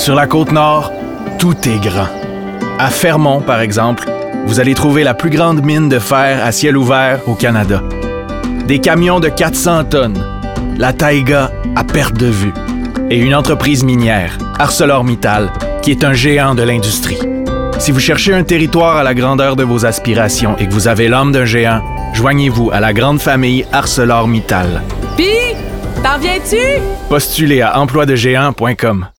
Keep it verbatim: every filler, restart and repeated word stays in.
Sur la Côte-Nord, tout est grand. À Fermont, par exemple, vous allez trouver la plus grande mine de fer à ciel ouvert au Canada. Des camions de quatre cents tonnes, la taïga à perte de vue et une entreprise minière, ArcelorMittal, qui est un géant de l'industrie. Si vous cherchez un territoire à la grandeur de vos aspirations et que vous avez l'âme d'un géant, joignez-vous à la grande famille ArcelorMittal. Pis, t'en viens-tu? Postulez à emploi de géant point com.